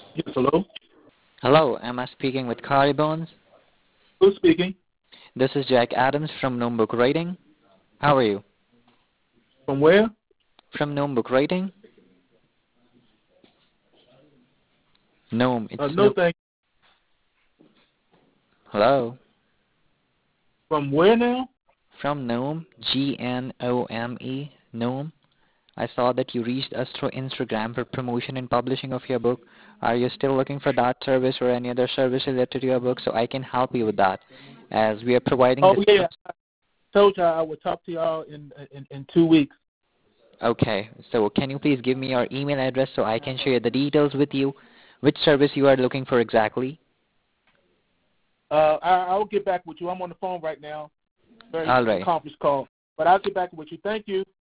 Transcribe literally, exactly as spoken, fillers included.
Yes, hello. Hello, am I speaking with Kari Bones? Who's speaking? This is Jack Adams from Gnome Book Writing. How are you? From where? From Gnome Book Writing? Gnome, Uh, it's no, no. thank. Hello? From where now? From Gnome, G N O M E, Gnome. I saw that you reached us through Instagram for promotion and publishing of your book. Are you still looking for that service or any other service related to your book so I can help you with that? As we are providing Oh yeah, discounts. I told you I would talk to y'all in in, in two weeks. Okay, so can you please give me your email address so I can share the details with you? Which service you are looking for exactly? Uh, I, I'll get back with you. I'm on the phone right now. Very All on a right. conference call, but I'll get back with you. Thank you.